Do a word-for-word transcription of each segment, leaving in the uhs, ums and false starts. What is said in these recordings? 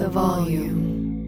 the volume.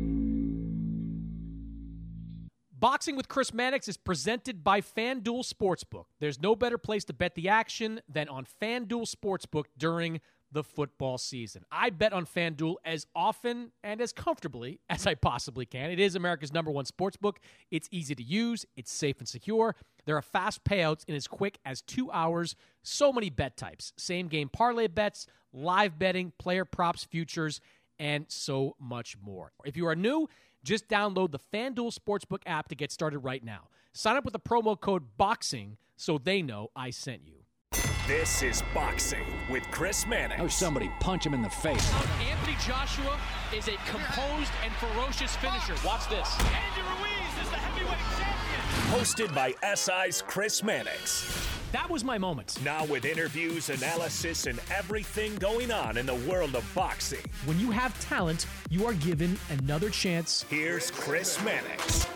Boxing with Chris Mannix is presented by FanDuel Sportsbook. There's no better place to bet the action than on FanDuel Sportsbook during the football season. I bet on FanDuel as often and as comfortably as I possibly can. It is America's number one sportsbook. It's easy to use. It's safe and secure. There are fast payouts in as quick as two hours. So many bet types. Same game parlay bets, live betting, player props, futures, and so much more. If you are new, just download the FanDuel Sportsbook app to get started right now. Sign up with the promo code BOXING so they know I sent you. This is Boxing with Chris Mannix. Oh, somebody punch him in the face. Anthony Joshua is a composed and ferocious finisher. Watch this. Andy Ruiz is the heavyweight champion. Hosted by S I's Chris Mannix. That was my moment. Now with interviews, analysis, and everything going on in the world of boxing. When you have talent, you are given another chance. Here's Chris Mannix.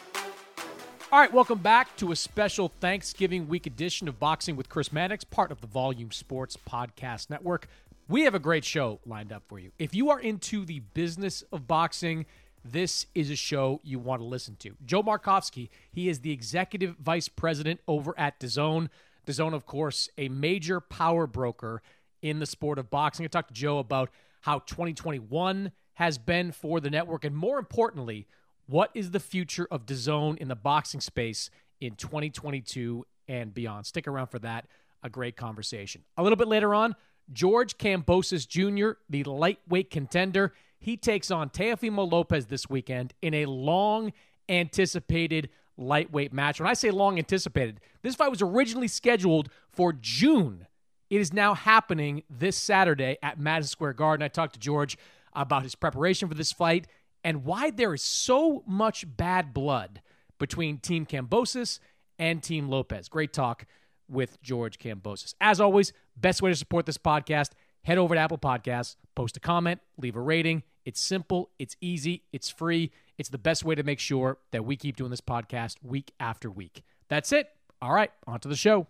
All right, welcome back to a special Thanksgiving week edition of Boxing with Chris Mannix, part of the Volume Sports Podcast Network. We have a great show lined up for you. If you are into the business of boxing, this is a show you want to listen to. Joe Markovsky, he is the executive vice president over at DAZN. DAZN, of course, a major power broker in the sport of boxing. I talked to Joe about how twenty twenty-one has been for the network, and more importantly, what is the future of DAZN in the boxing space in twenty twenty-two and beyond? Stick around for that. A great conversation. A little bit later on, George Kambosos Junior, the lightweight contender, he takes on Teofimo Lopez this weekend in a long-anticipated lightweight match. When I say long-anticipated, this fight was originally scheduled for June. It is now happening this Saturday at Madison Square Garden. I talked to George about his preparation for this fight and why there is so much bad blood between Team Kambosos and Team Lopez. Great talk with George Kambosos. As always, best way to support this podcast, head over to Apple Podcasts, post a comment, leave a rating. It's simple, it's easy, it's free. It's the best way to make sure that we keep doing this podcast week after week. That's it. All right, on to the show.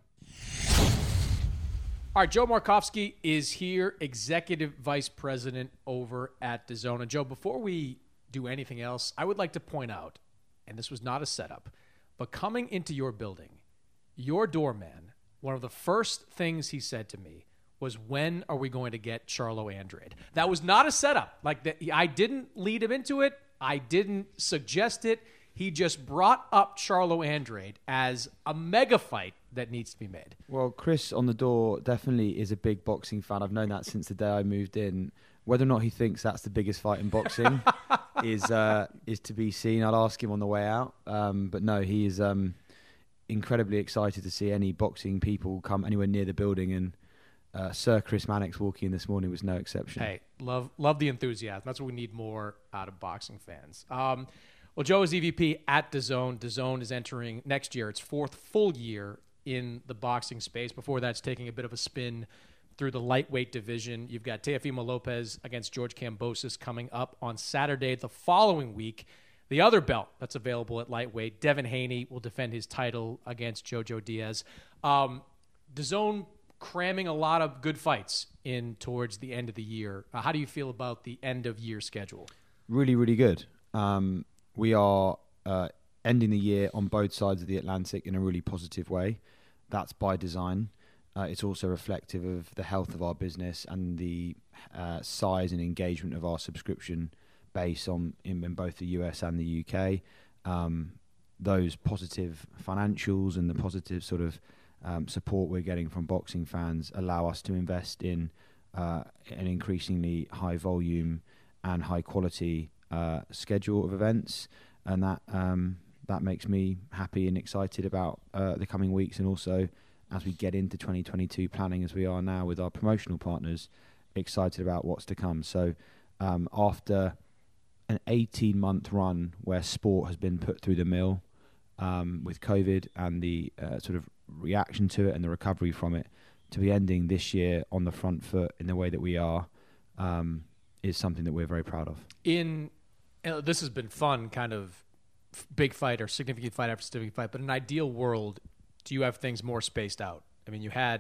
All right, Joe Markovsky is here, executive vice president over at DAZN. And Joe, before we do anything else, I would like to point out, and this was not a setup, but coming into your building, your doorman, one of the first things he said to me was, when are we going to get Charlo Andrade? That was not a setup. Like, that, I didn't lead him into it. I didn't suggest it. He just brought up Charlo Andrade as a mega fight that needs to be made. Well, Chris on the door definitely is a big boxing fan. I've known that since the day I moved in. Whether or not he thinks that's the biggest fight in boxing is uh, is to be seen. I'll ask him on the way out. Um, but no, he is um, incredibly excited to see any boxing people come anywhere near the building, and uh, Sir Chris Mannix walking in this morning was no exception. Hey, love love the enthusiasm. That's what we need more out of boxing fans. Um, well, Joe is E V P at DAZN. DAZN is entering next year its fourth full year in the boxing space. Before that, it's taking a bit of a spin through the lightweight division. You've got Teofimo Lopez against George Kambosos coming up on Saturday. The following week, the other belt that's available at lightweight, Devin Haney will defend his title against Jojo Diaz. Um, DAZN cramming a lot of good fights in towards the end of the year. Uh, how do you feel about the end of year schedule? Really, really good. Um, we are uh, ending the year on both sides of the Atlantic in a really positive way. That's by design. Uh, it's also reflective of the health of our business and the uh, size and engagement of our subscription base on in, in both the U S and the U K. Um, those positive financials and the positive sort of um, support we're getting from boxing fans allow us to invest in uh, an increasingly high volume and high quality uh, schedule of events, and that um, that makes me happy and excited about uh, the coming weeks, and also as we get into twenty twenty-two planning as we are now with our promotional partners, excited about what's to come. So um, after an eighteen-month run where sport has been put through the mill um, with COVID and the uh, sort of reaction to it and the recovery from it, to be ending this year on the front foot in the way that we are um, is something that we're very proud of. In uh, this has been fun, kind of big fight or significant fight after significant fight, but in an ideal world, do you have things more spaced out? I mean, you had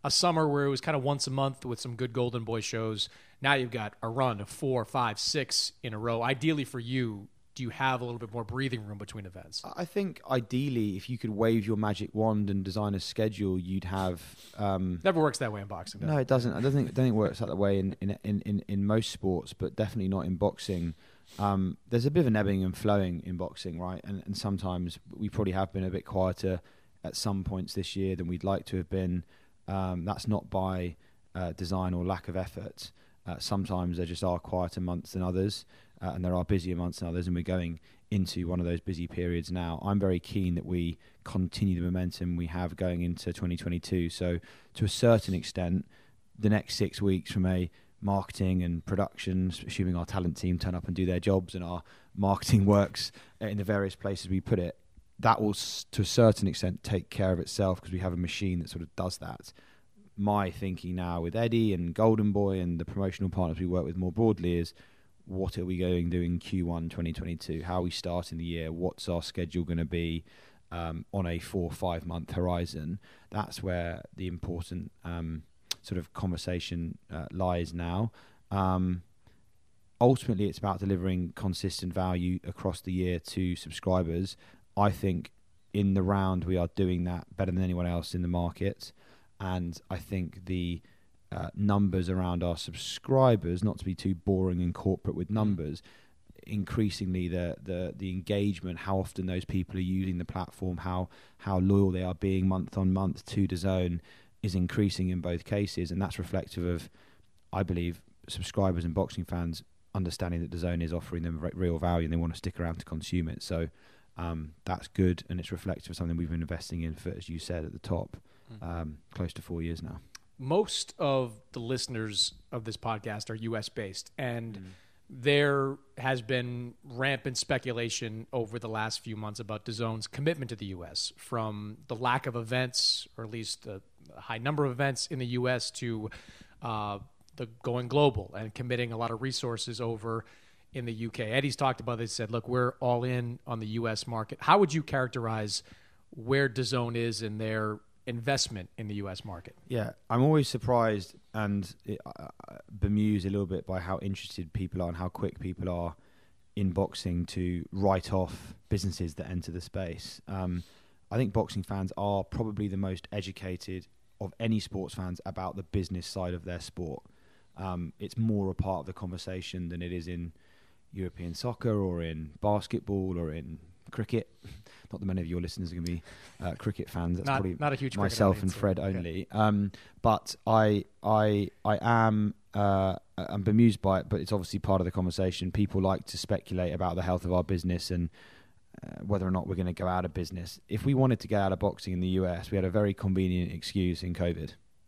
a summer where it was kind of once a month with some good Golden Boy shows. Now you've got a run of four, five, six in a row. Ideally for you, do you have a little bit more breathing room between events? I think ideally, if you could wave your magic wand and design a schedule, you'd have. Um, Never works that way in boxing. Does no, it? it doesn't. I don't think. I don't think it works that way in in, in, in in most sports, but definitely not in boxing. Um, there's a bit of an ebbing and flowing in boxing, right? And and sometimes we probably have been a bit quieter at some points this year than we'd like to have been. Um, that's not by uh, design or lack of effort. Uh, sometimes there just are quieter months than others. Uh, and there are busier months than others, and we're going into one of those busy periods now. I'm very keen that we continue the momentum we have going into twenty twenty-two. So to a certain extent, the next six weeks from a marketing and production, assuming our talent team turn up and do their jobs and our marketing works in the various places we put it, that will, to a certain extent, take care of itself because we have a machine that sort of does that. My thinking now with Eddie and Golden Boy and the promotional partners we work with more broadly is, what are we going to do in Q one twenty twenty-two? How are we starting the year? What's our schedule going to be um, on a four or five month horizon? That's where the important um, sort of conversation uh, lies now. Um, ultimately, it's about delivering consistent value across the year to subscribers. I think in the round we are doing that better than anyone else in the market, and I think the Uh, numbers around our subscribers, not to be too boring and corporate with numbers, increasingly the, the the engagement, how often those people are using the platform, how how loyal they are being month on month to DAZN is increasing in both cases, and that's reflective of, I believe, subscribers and boxing fans understanding that DAZN is offering them real value and they want to stick around to consume it. So um, that's good, and it's reflective of something we've been investing in for, as you said at the top, um, close to four years now. Most of the listeners of this podcast are U S based, and mm. there has been rampant speculation over the last few months about DAZN's commitment to the U S, from the lack of events, or at least a high number of events in the U S, to uh, the going global and committing a lot of resources over in the U K. Eddie's talked about this, said, look, we're all in on the U S market. How would you characterize where DAZN is in their investment in the U S market? Yeah, I'm always surprised and uh, bemused a little bit by how interested people are and how quick people are in boxing to write off businesses that enter the space. Um, I think boxing fans are probably the most educated of any sports fans about the business side of their sport. Um, it's more a part of the conversation than it is in European soccer or in basketball or in cricket. Not that many of your listeners are going to be uh, cricket fans. That's not, probably not a huge myself and Fred so, only. Okay. Um, but I, I, I am uh, I'm bemused by it. But it's obviously part of the conversation. People like to speculate about the health of our business and uh, whether or not we're going to go out of business. If we wanted to get out of boxing in the U S, we had a very convenient excuse in COVID,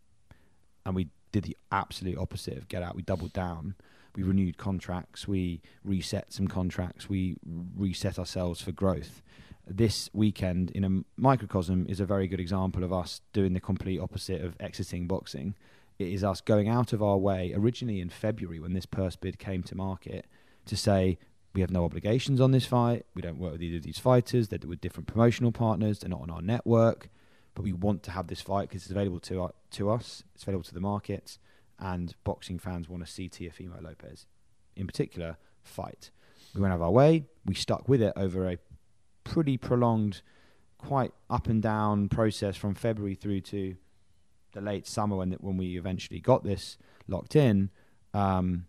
and we did the absolute opposite of get out. We doubled down. We renewed contracts. We reset some contracts. We reset ourselves for growth. This weekend, in a microcosm, is a very good example of us doing the complete opposite of exiting boxing. It is us going out of our way, originally in February when this purse bid came to market, to say we have no obligations on this fight. We don't work with either of these fighters. They're with different promotional partners. They're not on our network. But we want to have this fight because it's available to, our, to us. It's available to the market. And boxing fans want to see Teofimo Lopez, in particular, fight. We went out of our way. We stuck with it over a pretty prolonged, quite up and down process from February through to the late summer when when we eventually got this locked in. Um,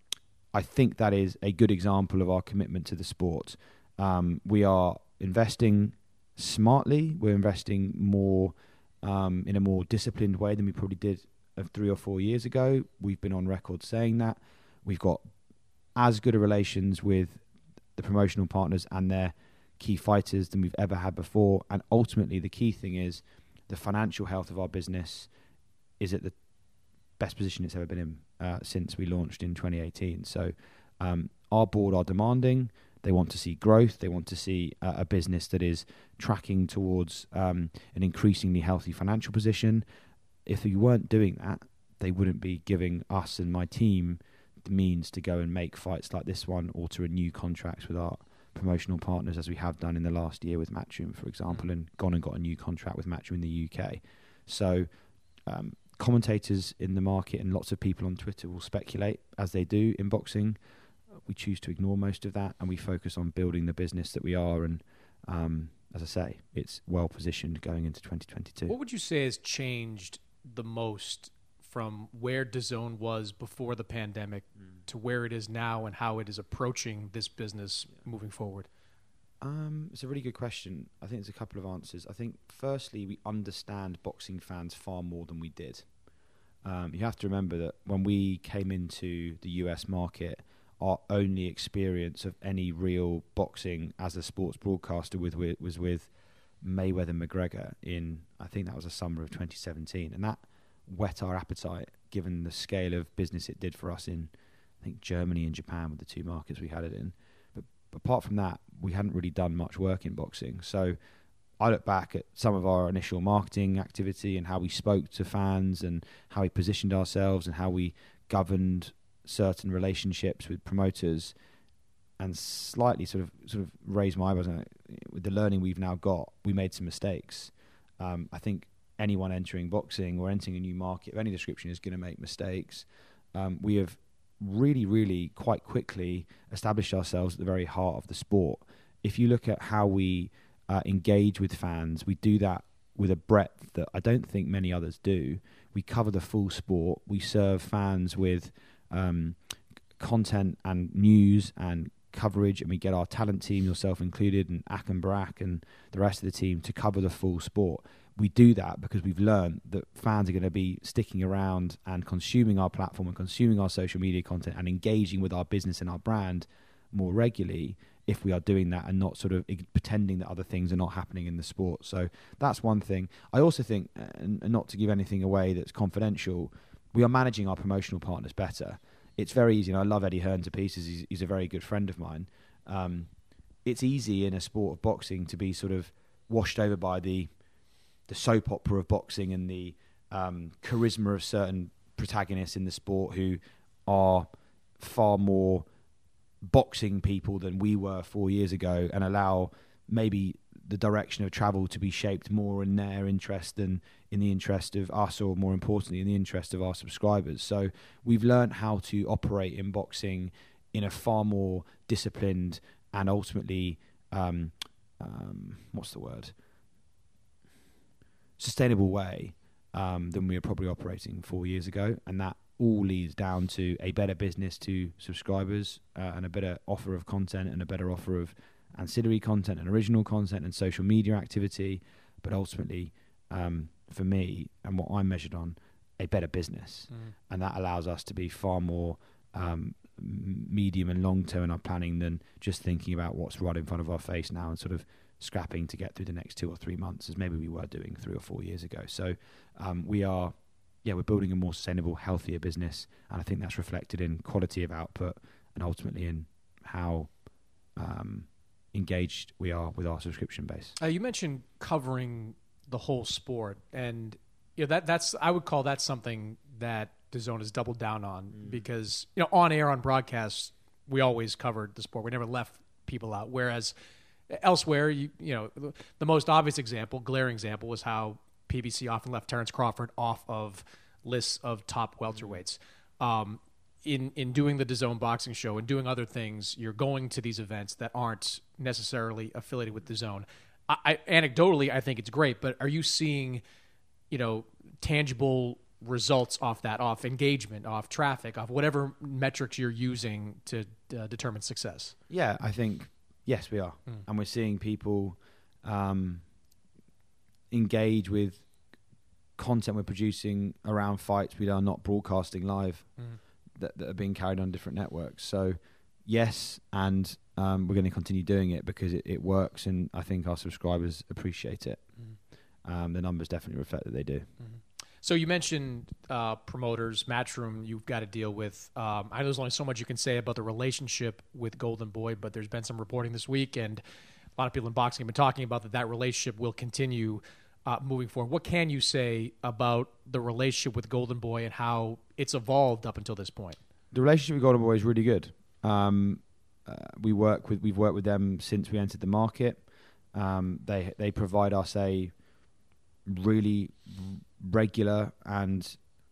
I think that is a good example of our commitment to the sport. Um, we are investing smartly. We're investing more um, in a more disciplined way than we probably did of three or four years ago. We've been on record saying that. We've got as good a relations with the promotional partners and their key fighters than we've ever had before. And ultimately, the key thing is the financial health of our business is at the best position it's ever been in uh, since we launched in twenty eighteen. So um, our board are demanding. They want to see growth. They want to see uh, a business that is tracking towards um, an increasingly healthy financial position. If we weren't doing that, they wouldn't be giving us and my team the means to go and make fights like this one or to renew contracts with our promotional partners, as we have done in the last year with Matchroom, for example, and gone and got a new contract with Matchroom in the U K. So um, commentators in the market and lots of people on Twitter will speculate, as they do in boxing. We choose to ignore most of that, and we focus on building the business that we are. And um, as I say, it's well positioned going into twenty twenty-two. What would you say has changed the most from where DAZN was before the pandemic mm. to where it is now, and how it is approaching this business yeah. moving forward? Um, it's a really good question. I think there's a couple of answers. I think, firstly, we understand boxing fans far more than we did. Um, you have to remember that when we came into the U S market, our only experience of any real boxing as a sports broadcaster with, with was with Mayweather McGregor in, I think that was the summer of twenty seventeen. And that whet our appetite, given the scale of business it did for us in, I think, Germany and Japan were the two markets we had it in. But apart from that, we hadn't really done much work in boxing. So I look back at some of our initial marketing activity and how we spoke to fans and how we positioned ourselves and how we governed certain relationships with promoters, and slightly sort of sort of raised my eyebrows. With the learning we've now got, we made some mistakes. Um, I think anyone entering boxing or entering a new market of any description is going to make mistakes. Um, we have really, really quite quickly established ourselves at the very heart of the sport. If you look at how we uh, engage with fans, we do that with a breadth that I don't think many others do. We cover the full sport. We serve fans with um, content and news and coverage, and we get our talent team, yourself included, and Akan Barak and the rest of the team to cover the full sport. We do that because we've learned that fans are going to be sticking around and consuming our platform and consuming our social media content and engaging with our business and our brand more regularly if we are doing that and not sort of pretending that other things are not happening in the sport. So that's one thing. I also think, and not to give anything away that's confidential, we are managing our promotional partners better. It's very easy, and I love Eddie Hearn to pieces. He's, he's a very good friend of mine. Um, it's easy in a sport of boxing to be sort of washed over by the the soap opera of boxing and the um, charisma of certain protagonists in the sport who are far more boxing people than we were four years ago, and allow maybe the direction of travel to be shaped more in their interest than in the interest of us, or more importantly, in the interest of our subscribers. So we've learned how to operate in boxing in a far more disciplined and ultimately, um, um, what's the word? sustainable way um, than we were probably operating four years ago. And that all leads down to a better business to subscribers uh, and a better offer of content and a better offer of ancillary content and original content and social media activity. But ultimately, um, for me and what I'm measured on, a better business. Mm. And that allows us to be far more um, medium and long term in our planning than just thinking about what's right in front of our face now and sort of scrapping to get through the next two or three months as maybe we were doing three or four years ago. So um, we are, yeah, we're building a more sustainable, healthier business. And I think that's reflected in quality of output and ultimately in how um, engaged we are with our subscription base. Uh, you mentioned covering the whole sport, and you know that that's I would call that something that DAZN has doubled down on mm. because you know on air, on broadcast, we always covered the sport. We never left people out. Whereas elsewhere, you you know the most obvious example, glaring example, was how P B C often left Terence Crawford off of lists of top welterweights. Um, in in doing the DAZN boxing show and doing other things, you're going to these events that aren't necessarily affiliated with DAZN. I, I anecdotally, I think it's great, but are you seeing, you know, tangible results off that, off engagement, off traffic, off whatever metrics you're using to uh, determine success? Yeah, I think, yes, we are. Mm. And we're seeing people um, engage with content we're producing around fights we are not broadcasting live mm. that, that are being carried on different networks. So, yes, and um, we're going to continue doing it because it, it works, and I think our subscribers appreciate it. Mm. Um, the numbers definitely reflect that they do. Mm-hmm. So you mentioned uh, promoters, Matchroom, you've got to deal with. Um, I know there's only so much you can say about the relationship with Golden Boy, but there's been some reporting this week, and a lot of people in boxing have been talking about that that relationship will continue uh, moving forward. What can you say about the relationship with Golden Boy and how it's evolved up until this point? The relationship with Golden Boy is really good. Um, uh, we work with, we've worked with them since we entered the market. Um, they they provide us a really regular and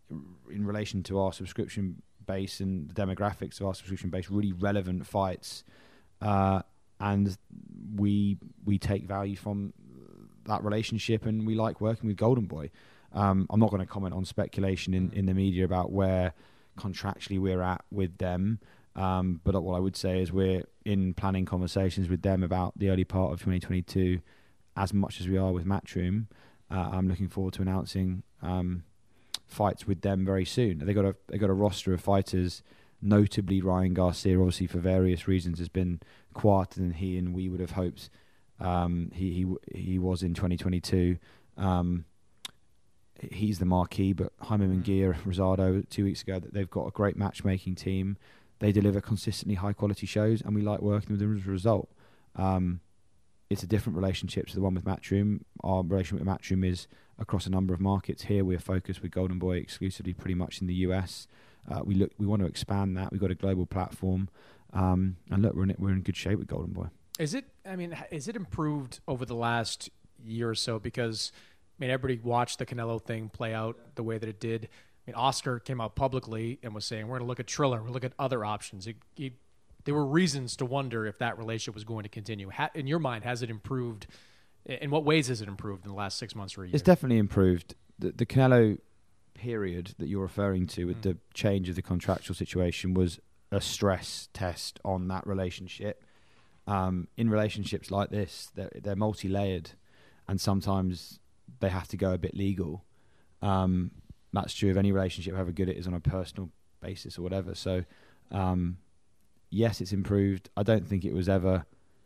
in relation to our subscription base and the demographics of our subscription base, really relevant fights, uh, and we we take value from that relationship, and we like working with Golden Boy. Um, I'm not going to comment on speculation in, in the media about where contractually we're at with them, um, but what I would say is we're in planning conversations with them about the early part of twenty twenty-two as much as we are with Matchroom. Uh, I'm looking forward to announcing um, fights with them very soon. They got a they got a roster of fighters, notably Ryan Garcia, obviously for various reasons has been quieter than he and we would have hoped um, he he he was in twenty twenty-two. Um, he's the marquee, but Jaime Munguia, Rosado two weeks ago, they've got a great matchmaking team. They deliver consistently high quality shows, and we like working with them as a result. Um, It's a different relationship to the one with Matchroom. Our relationship with Matchroom is across a number of markets. Here we're focused with Golden Boy exclusively pretty much in the U S. Uh, we look, we want to expand that. We've got a global platform. Um, and look, we're in, we're in good shape with Golden Boy. Is it, I mean, is it improved over the last year or so? Because, I mean, everybody watched the Canelo thing play out the way that it did. I mean, Oscar came out publicly and was saying, we're going to look at Triller, we're going to look at other options. It, it, There were reasons to wonder if that relationship was going to continue. Ha- in your mind, has it improved? In what ways has it improved in the last six months or a year? It's definitely improved. The, the Canelo period that you're referring to with mm. the change of the contractual situation was a stress test on that relationship. Um, in relationships like this, they're, they're multi-layered, and sometimes they have to go a bit legal. Um, that's true of any relationship, however good it is on a personal basis or whatever. So, um, yes, it's improved. I don't think it was ever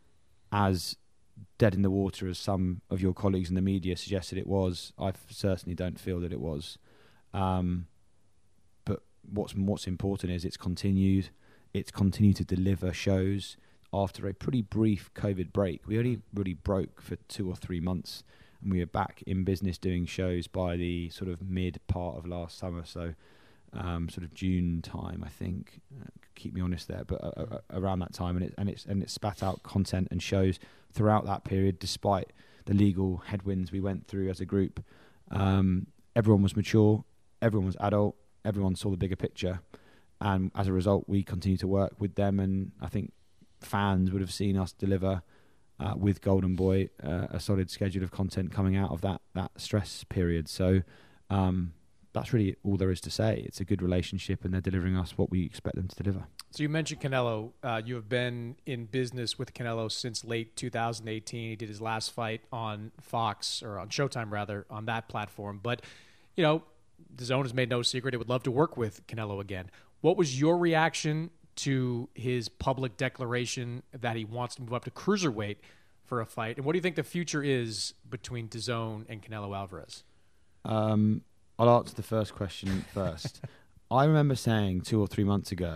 as dead in the water as some of your colleagues in the media suggested it was. I certainly don't feel that it was. Um, but what's what's important is it's continued. It's continued to deliver shows after a pretty brief COVID break. We only really broke for two or three months, and we were back in business doing shows by the sort of mid part of last summer. So um, sort of June time, I think. Uh, keep me honest there, but uh, uh, around that time, and it and it's and it spat out content and shows throughout that period, despite the legal headwinds we went through as a group. Um, everyone was mature, everyone was adult, everyone saw the bigger picture, and as a result, we continue to work with them. And I think fans would have seen us deliver uh, with Golden Boy uh, a solid schedule of content coming out of that that stress period. So. Um, That's really all there is to say. It's a good relationship, and they're delivering us what we expect them to deliver. So you mentioned Canelo. Uh, you have been in business with Canelo since late two thousand eighteen. He did his last fight on Fox, or on Showtime rather, on that platform. But, you know, DAZN has made no secret it would love to work with Canelo again. What was your reaction to his public declaration that he wants to move up to cruiserweight for a fight? And what do you think the future is between DAZN and Canelo Alvarez? Um... I'll answer the first question first. I remember saying two or three months ago,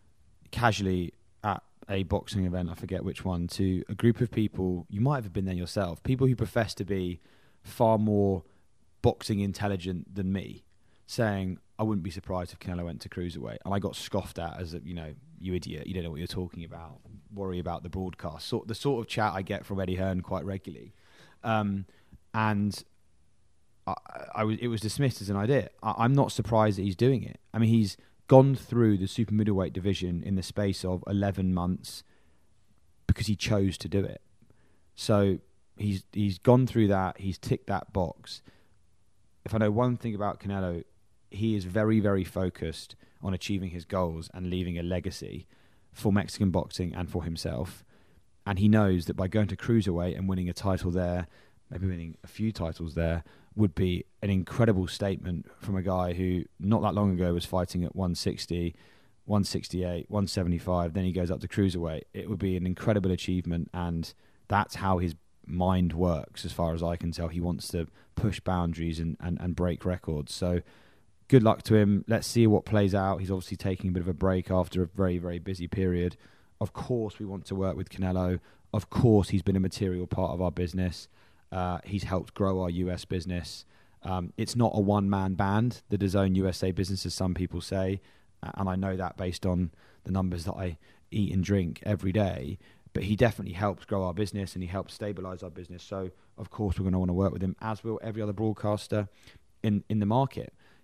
casually at a boxing event, I forget which one, to a group of people, you might have been there yourself, people who profess to be far more boxing intelligent than me, saying, I wouldn't be surprised if Canelo went to cruiserweight. And I got scoffed at as, a, you know, you idiot, you don't know what you're talking about, worry about the broadcast. So, the sort of chat I get from Eddie Hearn quite regularly. Um, and... I, I was, it was dismissed as an idea. I, I'm not surprised that he's doing it. I mean, he's gone through the super middleweight division in the space of eleven months because he chose to do it. So he's he's gone through that. He's ticked that box. If I know one thing about Canelo, he is very, very focused on achieving his goals and leaving a legacy for Mexican boxing and for himself. And he knows that by going to cruiserweight and winning a title there, maybe winning a few titles there, would be an incredible statement from a guy who not that long ago was fighting at one sixty, one sixty-eight, one seventy-five, then he goes up to cruiserweight. It would be an incredible achievement, and that's how his mind works as far as I can tell. He wants to push boundaries and, and, and break records. So good luck to him. Let's see what plays out. He's obviously taking a bit of a break after a very, very busy period. Of course we want to work with Canelo. Of course he's been a material part of our business. Uh, he's helped grow our U S business. Um, it's not a one-man band, the DAZN U S A business, as some people say, and I know that based on the numbers that I eat and drink every day. But he definitely helps grow our business, and he helps stabilise our business. So, of course, we're going to want to work with him, as will every other broadcaster in, in the market.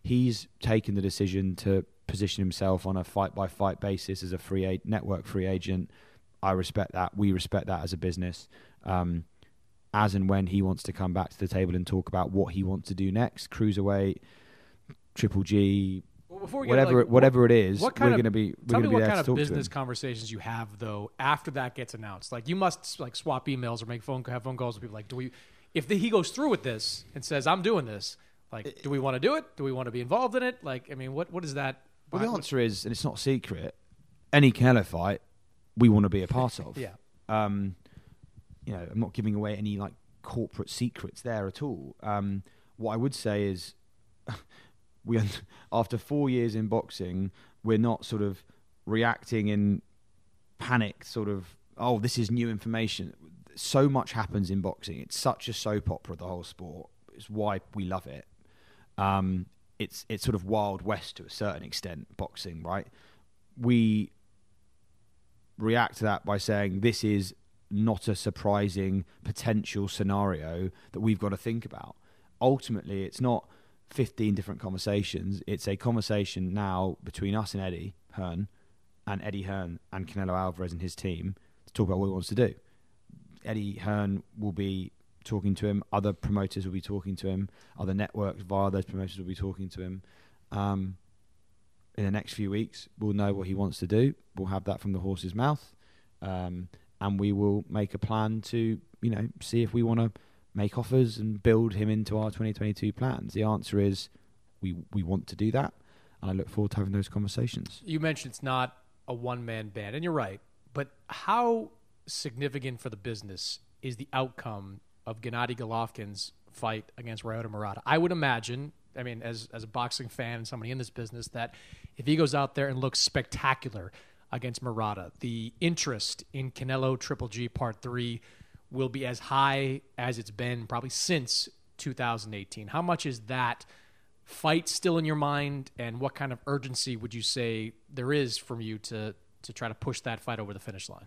he's taken the decision to position himself on a fight-by-fight basis as a free a- network free agent. I respect that. We respect that as a business. Um, as and when he wants to come back to the table and talk about what he wants to do next, cruiserweight, Triple G, well, before we whatever, get, like, it, whatever what, it is, we're going to be. We're tell me be what there kind to of talk business to him. conversations you have though after that gets announced. Like you must like swap emails or make phone have phone calls with people. Like, do we? If the, he goes through with this and says, "I'm doing this," like, do we want to do it? Do we want to be involved in it? Like, I mean, what what is that? Well, the answer is, and it's not secret, any Canelo fight we want to be a part of. Yeah. Um, you know, I'm not giving away any like corporate secrets there at all. Um, what I would say is, we after four years in boxing, we're not sort of reacting in panic, sort of, oh, this is new information. So much happens in boxing. It's such a soap opera, the whole sport. It's why we love it. Um, it's it's sort of Wild West to a certain extent, boxing, right? We react to that by saying this is not a surprising potential scenario that we've got to think about. Ultimately, it's not fifteen different conversations. It's a conversation now between us and Eddie Hearn and Eddie Hearn and Canelo Alvarez and his team to talk about what he wants to do. Eddie Hearn will be talking to him. Other promoters will be talking to him. Other networks via those promoters will be talking to him. Um, in the next few weeks, we'll know what he wants to do. We'll have that from the horse's mouth. Um, and we will make a plan to, you know, see if we want to make offers and build him into our twenty twenty-two plans. The answer is we we want to do that. And I look forward to having those conversations. You mentioned it's not a one-man band, and you're right. But how significant for the business is the outcome of Gennady Golovkin's fight against Ryota Murata? I would imagine, I mean, as as a boxing fan and somebody in this business, that if he goes out there and looks spectacular against Murata, the interest in Canelo Triple G Part three will be as high as it's been probably since two thousand eighteen. How much is that fight still in your mind, and what kind of urgency would you say there is from you to to try to push that fight over the finish line?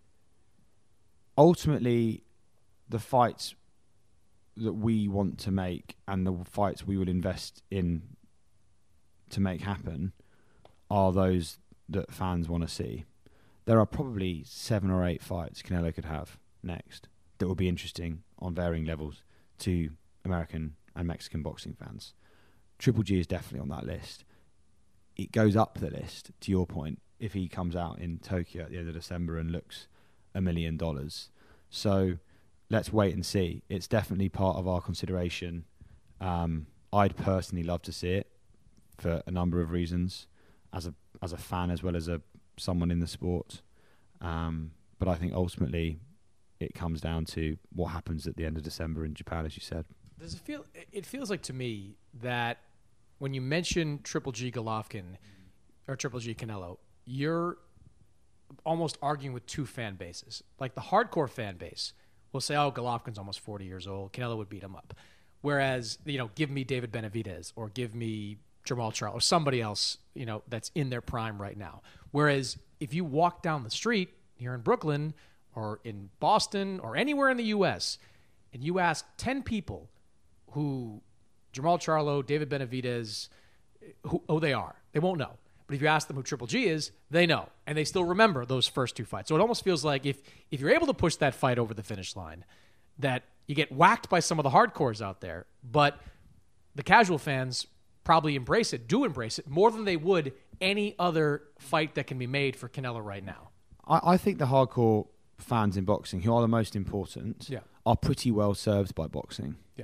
Ultimately, the fights that we want to make and the fights we will invest in to make happen are those that fans want to see. There are probably seven or eight fights Canelo could have next that will be interesting on varying levels to American and Mexican boxing fans. Triple G is definitely on that list. It goes up the list, to your point, if he comes out in Tokyo at the end of December and looks a million dollars. So let's wait and see. It's definitely part of our consideration. Um, I'd personally love to see it for a number of reasons, as a as a fan as well as a someone in the sport. Um, but I think ultimately it comes down to what happens at the end of December in Japan, as you said. Does it feel? It feels like to me that when you mention Triple G Golovkin or Triple G Canelo, you're almost arguing with two fan bases. Like the hardcore fan base will say, "Oh, Golovkin's almost forty years old. Canelo would beat him up." Whereas, you know, give me David Benavidez or give me Jermall Charlo or somebody else, you know, that's in their prime right now. Whereas if you walk down the street here in Brooklyn or in Boston or anywhere in the U S and you ask ten people who Jermall Charlo, David Benavidez, who, who they are, they won't know. But if you ask them who Triple G is, they know. And they still remember those first two fights. So it almost feels like if if you're able to push that fight over the finish line, that you get whacked by some of the hardcores out there. But the casual fans probably embrace it, do embrace it, more than they would any other fight that can be made for Canelo right now. I, I think the hardcore fans in boxing, who are the most important, yeah. are pretty well served by boxing. Yeah.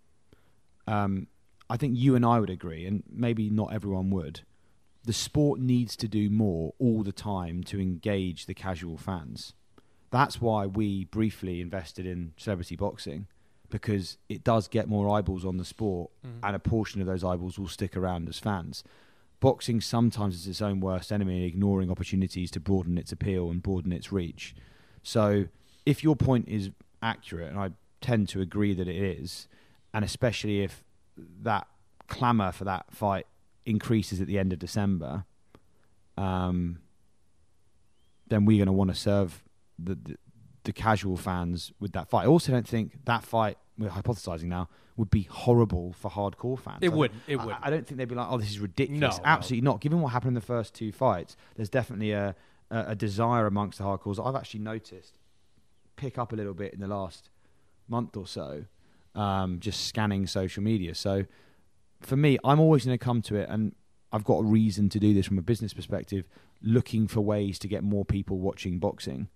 Um, I think you and I would agree, and maybe not everyone would. The sport needs to do more all the time to engage the casual fans. That's why we briefly invested in celebrity boxing, because it does get more eyeballs on the sport, mm. and a portion of those eyeballs will stick around as fans. Boxing sometimes is its own worst enemy, ignoring opportunities to broaden its appeal and broaden its reach. So if your point is accurate, and I tend to agree that it is, and especially if that clamour for that fight increases at the end of December, um, then we're going to want to serve the, the the casual fans with that fight. I also don't think that fight we're hypothesizing now, would be horrible for hardcore fans. It I wouldn't. It I, wouldn't. I don't think they'd be like, oh, this is ridiculous. No, Absolutely no. not. Given what happened in the first two fights, there's definitely a, a, a desire amongst the hardcores that I've actually noticed pick up a little bit in the last month or so, um, just scanning social media. So for me, I'm always going to come to it, and I've got a reason to do this from a business perspective, looking for ways to get more people watching boxing.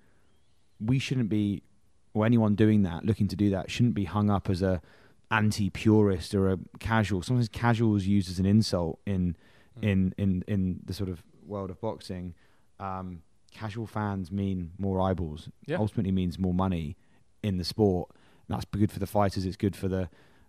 We shouldn't be, or anyone doing that, looking to do that, shouldn't be hung up as a anti-purist or a casual. Sometimes casual is used as an insult in mm. in, in in the sort of world of boxing. Um, casual fans mean more eyeballs. Yeah. Ultimately means more money in the sport. And that's good for the fighters. It's good for the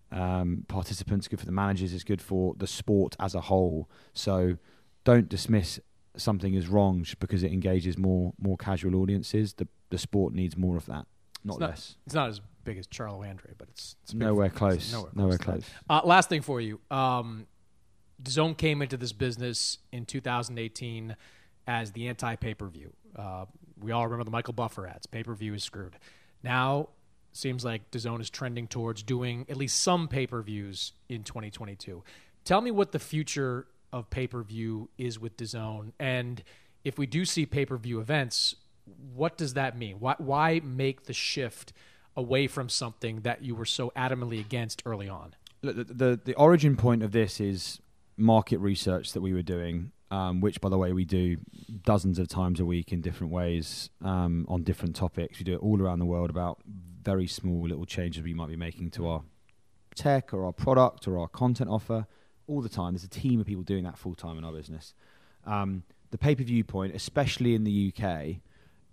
um, participants. Good for the managers. It's good for the sport as a whole. So don't dismiss something as wrong just because it engages more more casual audiences. The the sport needs more of that, not, it's not less. It's not as big as Charlo Andre, but it's, it's big nowhere for- close. it's Nowhere, Nowhere close. close. Uh, last thing for you. Um, DAZN came into this business in two thousand eighteen as the anti-pay-per-view. Uh, we all remember the Michael Buffer ads. Pay-per-view is screwed. Now, seems like DAZN is trending towards doing at least some pay-per-views in twenty twenty-two. Tell me what the future of pay-per-view is with DAZN, and if we do see pay-per-view events, what does that mean? Why, why make the shift away from something that you were so adamantly against early on? Look, the, the the origin point of this is market research that we were doing, um, which, by the way, we do dozens of times a week in different ways um, on different topics. We do it all around the world about very small little changes we might be making to our tech or our product or our content offer all the time. There's a team of people doing that full time in our business. Um, the pay-per-view point, especially in the U K,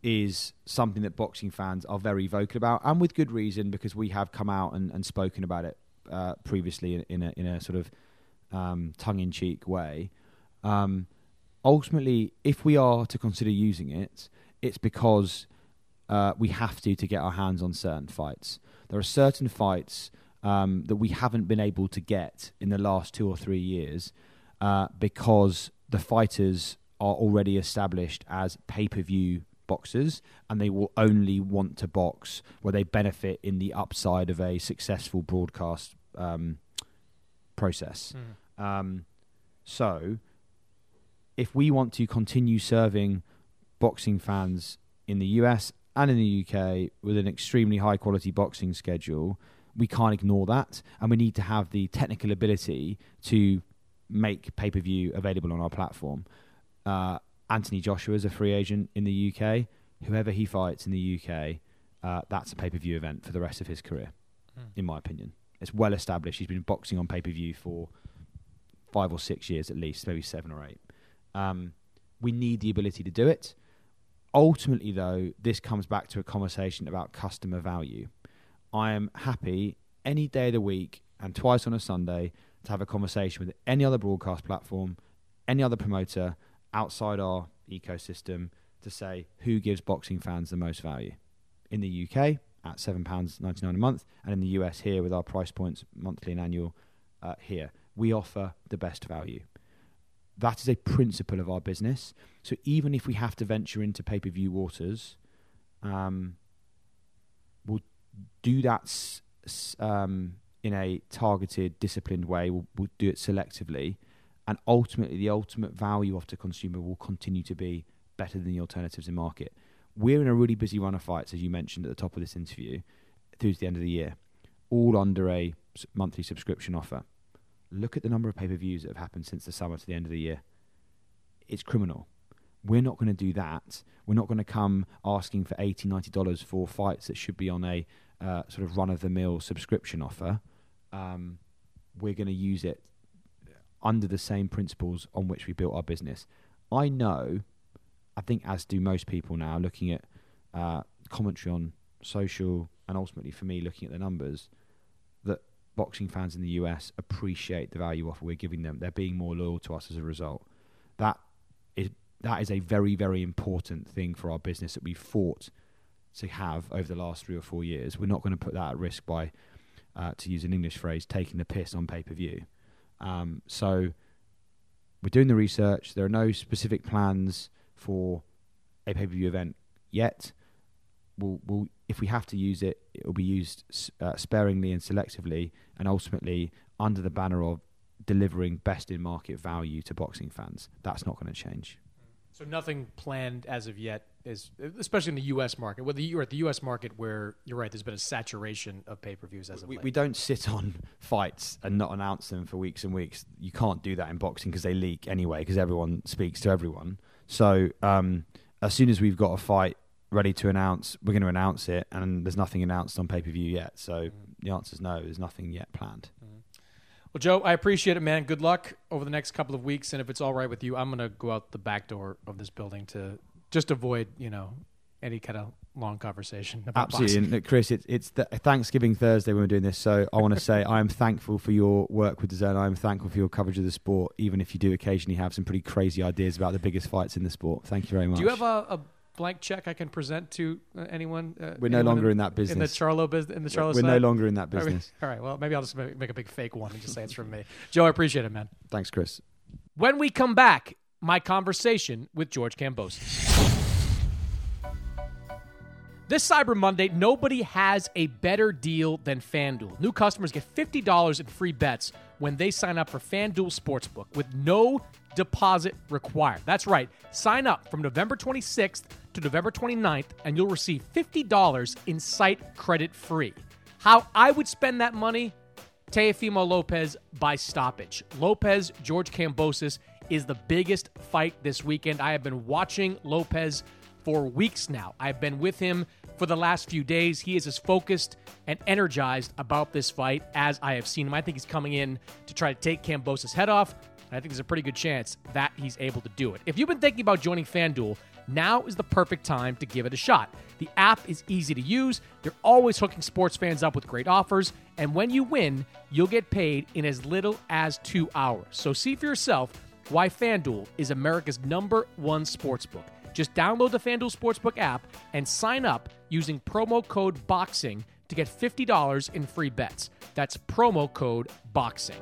is something that boxing fans are very vocal about, and with good reason, because we have come out and, and spoken about it uh, previously in, in, a, in a sort of um, tongue-in-cheek way. Um, ultimately, if we are to consider using it, it's because uh, we have to to get our hands on certain fights. There are certain fights um, that we haven't been able to get in the last two or three years uh, because the fighters are already established as pay-per-view boxers, and they will only want to box where they benefit in the upside of a successful broadcast um, process. Mm. Um, so, if we want to continue serving boxing fans in the U S and in the U K with an extremely high-quality boxing schedule, we can't ignore that, and we need to have the technical ability to make pay-per-view available on our platform. Uh, Anthony Joshua is a free agent in the U K. Whoever he fights in the U K, uh, that's a pay-per-view event for the rest of his career, mm. in my opinion. It's well established. He's been boxing on pay-per-view for five or six years at least, maybe seven or eight. Um, we need the ability to do it. Ultimately, though, this comes back to a conversation about customer value. I am happy any day of the week and twice on a Sunday to have a conversation with any other broadcast platform, any other promoter outside our ecosystem to say who gives boxing fans the most value. In the U K, at seven pounds ninety-nine a month, and in the U S here with our price points, monthly and annual, uh, here, we offer the best value. That is a principle of our business. So even if we have to venture into pay-per-view waters, um, we'll do that s- s- um, in a targeted, disciplined way. We'll, we'll do it selectively. And ultimately, the ultimate value of the consumer will continue to be better than the alternatives in market. We're in a really busy run of fights, as you mentioned at the top of this interview, through to the end of the year, all under a monthly subscription offer. Look at the number of pay-per-views that have happened since the summer to the end of the year. It's criminal. We're not going to do that. We're not going to come asking for eighty dollars, ninety dollars for fights that should be on a uh, sort of run-of-the-mill subscription offer. Um, we're going to use it under the same principles on which we built our business. I know, I think as do most people now, looking at uh, commentary on social and ultimately for me looking at the numbers, that boxing fans in the U S appreciate the value offer we're giving them. They're being more loyal to us as a result. That is that is a very, very important thing for our business that we fought to have over the last three or four years. We're not going to put that at risk by, uh, to use an English phrase, taking the piss on pay-per-view. Um, so we're doing the research. There are no specific plans for a pay-per-view event yet. we'll, we'll if we have to use it, it will be used uh, sparingly and selectively, and ultimately under the banner of delivering best in market value to boxing fans. That's not going to change. So nothing planned as of yet, is especially in the U S market. Whether you're at the U S market, where you're right, there's been a saturation of pay-per-views as of we, late. We don't sit on fights and not announce them for weeks and weeks. You can't do that in boxing because they leak anyway, because everyone speaks to everyone. So um, as soon as we've got a fight ready to announce, we're going to announce it, and there's nothing announced on pay-per-view yet. So mm. the answer is no, there's nothing yet planned. Mm. Well, Joe, I appreciate it, man. Good luck over the next couple of weeks, and if it's all right with you, I'm going to go out the back door of this building to just avoid, you know, any kind of long conversation about Absolutely. boxing. And look, Chris, it's, it's the Thanksgiving Thursday when we're doing this, so I want to say I am thankful for your work with DAZN. I am thankful for your coverage of the sport, even if you do occasionally have some pretty crazy ideas about the biggest fights in the sport. Thank you very much. Do you have a, a blank check I can present to uh, anyone? Uh, we're no longer in, in that business. In the Charlo business, in the Charlo We're side? no longer in that business. All right. Well, maybe I'll just make a big fake one and just say it's from me. Joe, I appreciate it, man. Thanks, Chris. When we come back, my conversation with George Kambosos. This Cyber Monday, nobody has a better deal than FanDuel. New customers get fifty dollars in free bets when they sign up for FanDuel Sportsbook with no deposit required. That's right. Sign up from November twenty-sixth to November twenty-ninth, and you'll receive fifty dollars in site credit free. How I would spend that money? Teofimo Lopez by stoppage. Lopez, George Kambosos is the biggest fight this weekend. I have been watching Lopez for weeks now. I've been with him for the last few days. He is as focused and energized about this fight as I have seen him. I think he's coming in to try to take Kambosos' head off. And I think there's a pretty good chance that he's able to do it. If you've been thinking about joining FanDuel, now is the perfect time to give it a shot. The app is easy to use. They're always hooking sports fans up with great offers. And when you win, you'll get paid in as little as two hours. So see for yourself why FanDuel is America's number one sportsbook. Just download the FanDuel Sportsbook app and sign up using promo code BOXING to get fifty dollars in free bets. That's promo code BOXING.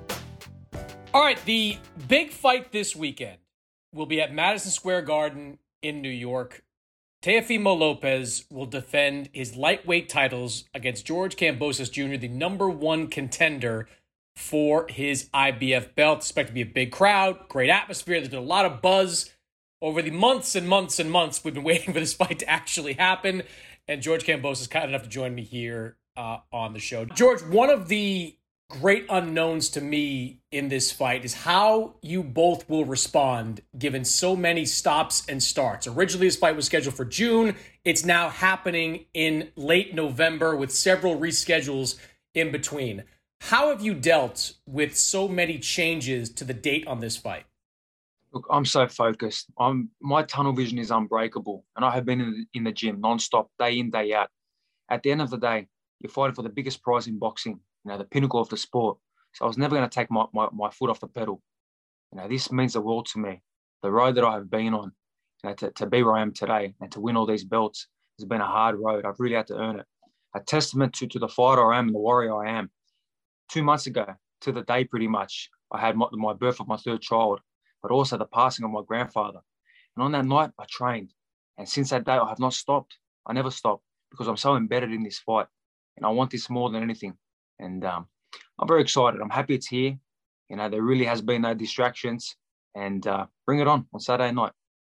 All right, the big fight this weekend will be at Madison Square Garden in New York. Teofimo Lopez will defend his lightweight titles against George Kambosos Junior, the number one contender for his I B F belt. It's expected to be a big crowd, great atmosphere. There's been a lot of buzz over the months and months and months we've been waiting for this fight to actually happen. And George Kambosos is kind enough to join me here uh, on the show. George, one of the great unknowns to me in this fight is how you both will respond given so many stops and starts. Originally, this fight was scheduled for June. It's now happening in late November with several reschedules in between. How have you dealt with so many changes to the date on this fight? Look, I'm so focused. I'm my tunnel vision is unbreakable, and I have been in the, in the gym nonstop, day in, day out. At the end of the day, you're fighting for the biggest prize in boxing, you know, the pinnacle of the sport. So I was never going to take my, my, my foot off the pedal. You know, this means the world to me. The road that I have been on, you know, to, to be where I am today and to win all these belts has been a hard road. I've really had to earn it. A testament to, to the fighter I am and the warrior I am. Two months ago, to the day pretty much, I had my, my birth of my third child, but also the passing of my grandfather. And on that night, I trained. And since that day, I have not stopped. I never stopped because I'm so embedded in this fight. And I want this more than anything. And um, I'm very excited. I'm happy it's here. You know, there really has been no distractions. And uh, bring it on on Saturday night.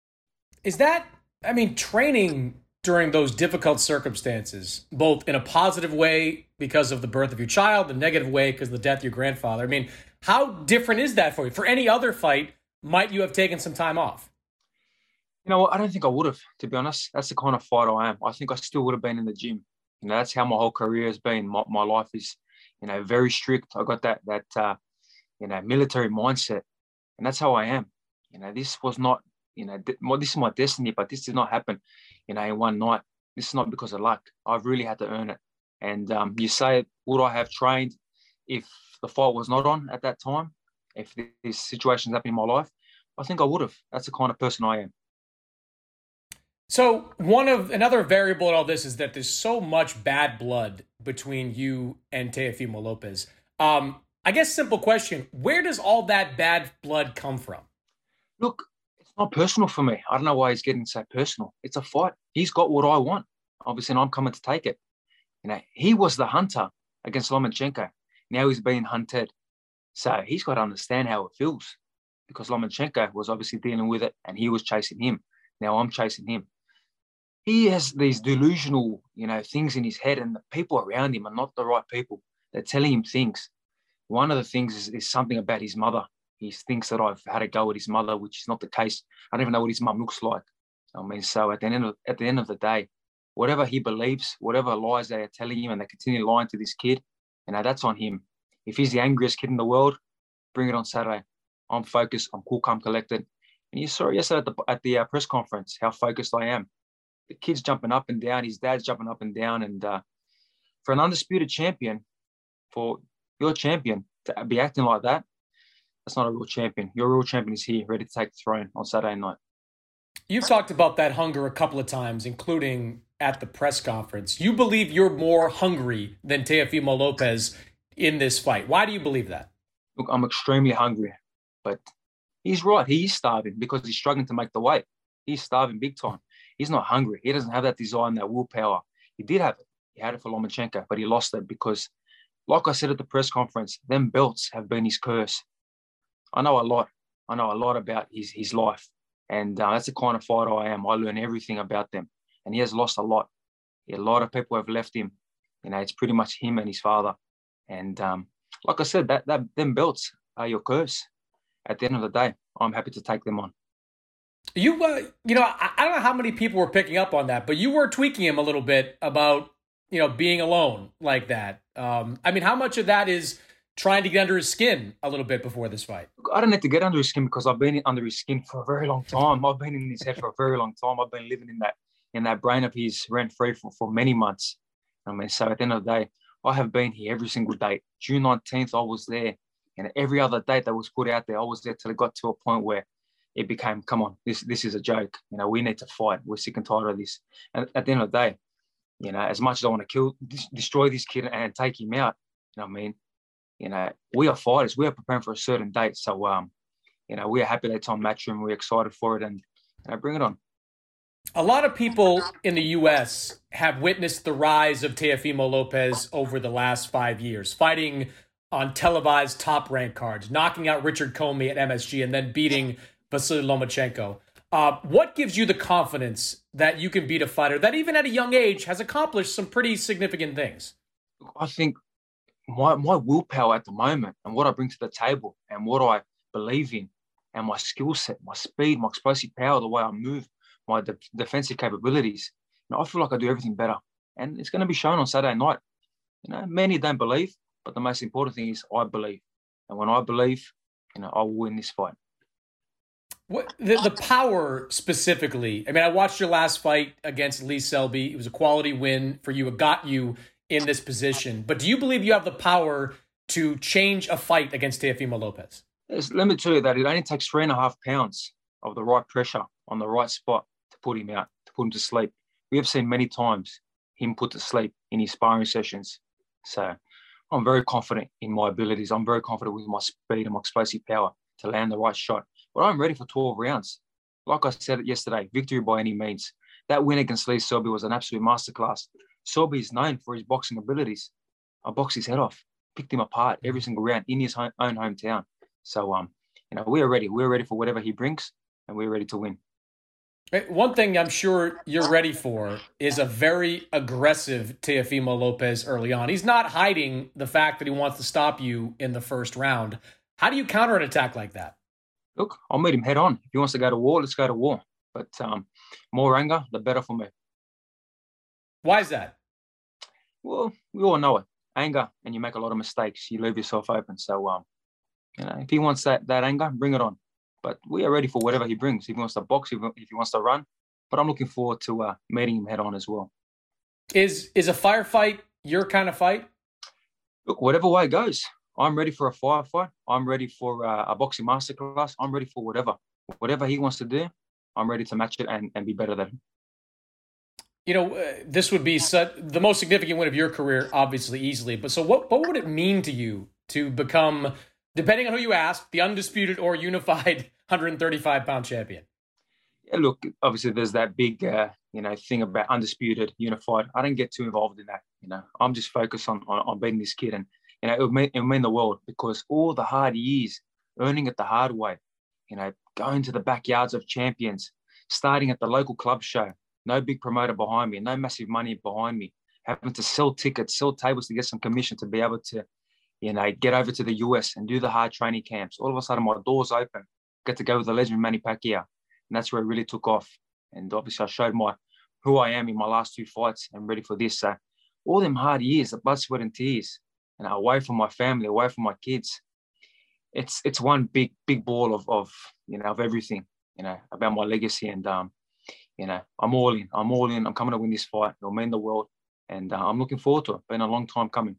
Is that, I mean, training during those difficult circumstances, both in a positive way because of the birth of your child, the negative way because of the death of your grandfather, I mean, how different is that for you? For any other fight, might you have taken some time off? You know what? I don't think I would have, to be honest. That's the kind of fighter I am. I think I still would have been in the gym. You know, that's how my whole career has been. My, my life is, you know, very strict. I got that, that uh, you know, military mindset. And that's how I am. You know, this was not, you know, this is my destiny, but this did not happen, you know, in one night. This is not because of luck. I've really had to earn it. And um, you say, would I have trained if the fight was not on at that time? If these situations happen in my life, I think I would have. That's the kind of person I am. So one of another variable in all this is that there's so much bad blood between you and Teofimo Lopez. Um, I guess simple question, where does all that bad blood come from? Look, it's not personal for me. I don't know why he's getting so personal. It's a fight. He's got what I want. obviously, and I'm coming to take it. You know, he was the hunter against Lomachenko. Now he's being hunted. So he's got to understand how it feels, because Lomachenko was obviously dealing with it and he was chasing him. Now I'm chasing him. He has these delusional, you know, things in his head, and the people around him are not the right people. They're telling him things. One of the things is, is something about his mother. He thinks that I've had a go at his mother, which is not the case. I don't even know what his mum looks like. I mean, so at the end of, at the end of the day, whatever he believes, whatever lies they are telling him, and they continue lying to this kid, you know, that's on him. If he's the angriest kid in the world, bring it on Saturday. I'm focused. I'm cool, calm, collected. And you saw yesterday at the, at the uh, press conference how focused I am. The kid's jumping up and down. His dad's jumping up and down. And uh, for an undisputed champion, for your champion to be acting like that, that's not a real champion. Your real champion is here, ready to take the throne on Saturday night. You've talked about that hunger a couple of times, including at the press conference. You believe you're more hungry than Teofimo Lopez in this fight. Why do you believe that? Look, I'm extremely hungry, but he's right. He is starving because he's struggling to make the weight. He's starving big time. He's not hungry. He doesn't have that desire and that willpower. He did have it. He had it for Lomachenko, but he lost it because, like I said at the press conference, them belts have been his curse. I know a lot. I know a lot about his, his life. And uh, that's the kind of fighter I am. I learn everything about them. And he has lost a lot. A lot of people have left him. You know, it's pretty much him and his father. And um, like I said, that, that them belts are your curse. At the end of the day, I'm happy to take them on. You, uh, you know, I, I don't know how many people were picking up on that, but you were tweaking him a little bit about, you know, being alone like that. Um, I mean, how much of that is trying to get under his skin a little bit before this fight? I don't need to get under his skin because I've been under his skin for a very long time. I've been in his head for a very long time. I've been living in that in that brain of his rent-free for, for many months. I mean, so at the end of the day, I have been here every single day. June nineteenth, I was there. And every other date that was put out there, I was there till it got to a point where it became, come on, this this is a joke. You know, we need to fight. We're sick and tired of this. And at the end of the day, you know, as much as I want to kill, destroy this kid and take him out, you know what I mean? You know, we are fighters. We are preparing for a certain date. So, um, you know, we are happy that it's on Matchroom. We're excited for it, and you know, bring it on. A lot of people in the U S have witnessed the rise of Teofimo Lopez over the last five years, fighting on televised top-ranked cards, knocking out Richard Comey at M S G, and then beating Vasily Lomachenko. Uh, what gives you the confidence that you can beat a fighter that even at a young age has accomplished some pretty significant things? I think my my willpower at the moment and what I bring to the table and what I believe in and my skill set, my speed, my explosive power, the way I move, my de- defensive capabilities, you know, I feel like I do everything better. And it's going to be shown on Saturday night. You know, many don't believe, but the most important thing is I believe. And when I believe, you know, I will win this fight. What the, the power specifically? I mean, I watched your last fight against Lee Selby. It was a quality win for you. It got you in this position. But do you believe you have the power to change a fight against Teofimo Lopez? Yes, let me tell you that it only takes three and a half pounds of the right pressure on the right spot to put him out, to put him to sleep. We have seen many times him put to sleep in his sparring sessions. So I'm very confident in my abilities. I'm very confident with my speed and my explosive power to land the right shot. But I'm ready for twelve rounds. Like I said yesterday, victory by any means. That win against Lee Selby was an absolute masterclass. Selby is known for his boxing abilities. I boxed his head off, picked him apart every single round in his own hometown. So, um, you know, we are ready. We're ready for whatever he brings, and we're ready to win. One thing I'm sure you're ready for is a very aggressive Teofimo Lopez early on. He's not hiding the fact that he wants to stop you in the first round. How do you counter an attack like that? Look, I'll meet him head on. If he wants to go to war, let's go to war. But um, more anger, the better for me. Why is that? Well, we all know it. Anger, and you make a lot of mistakes. You leave yourself open. So, um, you know, if he wants that that anger, bring it on. But we are ready for whatever he brings. If he wants to box, if he wants to run. But I'm looking forward to uh, meeting him head on as well. Is is a firefight your kind of fight? Look, whatever way it goes. I'm ready for a firefight. I'm ready for uh, a boxing masterclass. I'm ready for whatever. Whatever he wants to do, I'm ready to match it and, and be better than him. You know, uh, this would be such, the most significant win of your career, obviously, easily. But so what, what would it mean to you to become, depending on who you ask, the undisputed or unified one thirty-five pound champion? Yeah, look, obviously there's that big, uh, you know, thing about undisputed, unified. I don't get too involved in that. You know, I'm just focused on on, on beating this kid, and you know, it would mean it would mean the world, because all the hard years, earning it the hard way, you know, going to the backyards of champions, starting at the local club show, no big promoter behind me, no massive money behind me, having to sell tickets, sell tables to get some commission to be able to, you know, get over to the U S and do the hard training camps. All of a sudden, my doors open, get to go with the legend Manny Pacquiao. And that's where it really took off. And obviously I showed my who I am in my last two fights and ready for this. So all them hard years, the blood, sweat and tears, and away from my family, away from my kids, it's it's one big, big ball of, of you know, of everything, you know, about my legacy. And, um, you know, I'm all in. I'm all in. I'm coming to win this fight. It'll mean the world. And uh, I'm looking forward to it. Been a long time coming.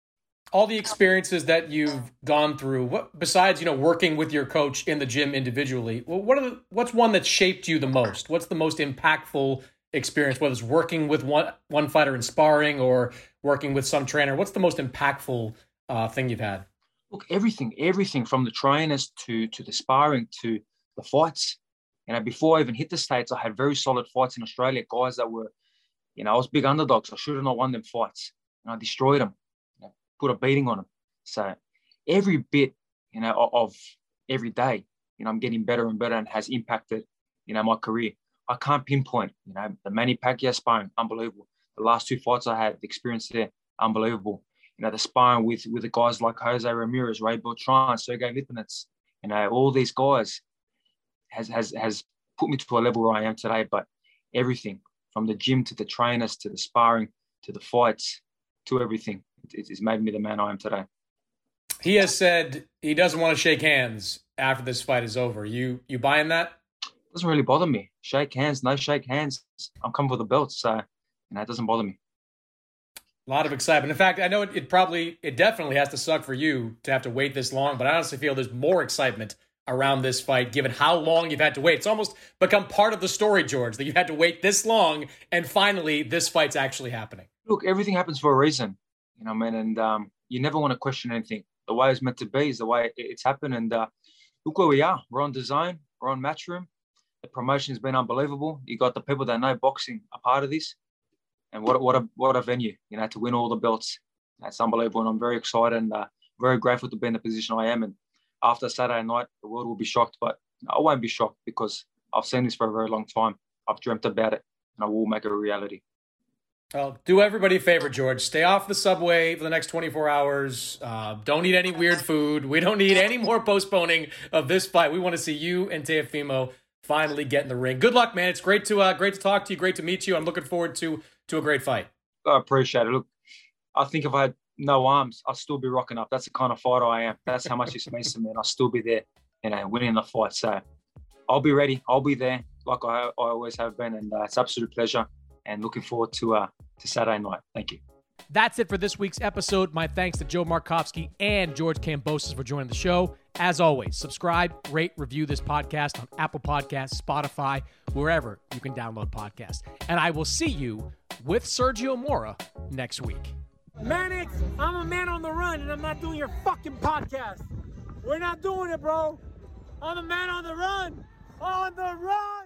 All the experiences that you've gone through, what besides, you know, working with your coach in the gym individually, what are the, what's one that shaped you the most? What's the most impactful experience, whether it's working with one one fighter in sparring or working with some trainer? What's the most impactful uh, thing you've had? Look, everything, everything from the trainers to to the sparring to the fights. You know, before I even hit the States, I had very solid fights in Australia, guys that were, you know, I was big underdogs. I should have not won them fights. And I destroyed them. Put a beating on them. So every bit, you know, of, of every day, you know, I'm getting better and better, and has impacted, you know, my career. I can't pinpoint, you know, the Manny Pacquiao sparring, unbelievable. The last two fights I had, the experience there, unbelievable. You know, the sparring with with the guys like Jose Ramirez, Ray Beltran, Sergey Lipinets, you know, all these guys has has has put me to a level where I am today. But everything from the gym to the trainers to the sparring to the fights to everything, it's made me the man I am today. He has said he doesn't want to shake hands after this fight is over. You you buying that? It doesn't really bother me. Shake hands, no shake hands. I'm coming for the belt, so you know, it doesn't bother me. A lot of excitement. In fact, I know it, it probably, it definitely has to suck for you to have to wait this long, but I honestly feel there's more excitement around this fight, given how long you've had to wait. It's almost become part of the story, George, that you've had to wait this long, and finally this fight's actually happening. Look, everything happens for a reason. You know, man, and um, you never want to question anything. The way it's meant to be is the way it's happened. And uh, look where we are. We're on DAZN. We're on Matchroom. The promotion's been unbelievable. You got the people that know boxing a part of this. And what, what, a, what a venue, you know, to win all the belts. That's unbelievable. And I'm very excited and uh, very grateful to be in the position I am. And after Saturday night, the world will be shocked. But I won't be shocked, because I've seen this for a very long time. I've dreamt about it, and I will make it a reality. Well, do everybody a favor, George. Stay off the subway for the next twenty-four hours. Uh, don't eat any weird food. We don't need any more postponing of this fight. We want to see you and Teofimo finally get in the ring. Good luck, man. It's great to uh, great to talk to you. Great to meet you. I'm looking forward to to a great fight. I appreciate it. Look, I think if I had no arms, I'd still be rocking up. That's the kind of fighter I am. That's how much this means to me, and I'll still be there, you know, winning the fight. So I'll be ready. I'll be there, like I, I always have been, and uh, it's an absolute pleasure. And looking forward to uh, to Saturday night. Thank you. That's it for this week's episode. My thanks to Joe Markovsky and George Kambosos for joining the show. As always, subscribe, rate, review this podcast on Apple Podcasts, Spotify, wherever you can download podcasts. And I will see you with Sergio Mora next week. Mannix, I'm a man on the run, and I'm not doing your fucking podcast. We're not doing it, bro. I'm a man on the run. On the run!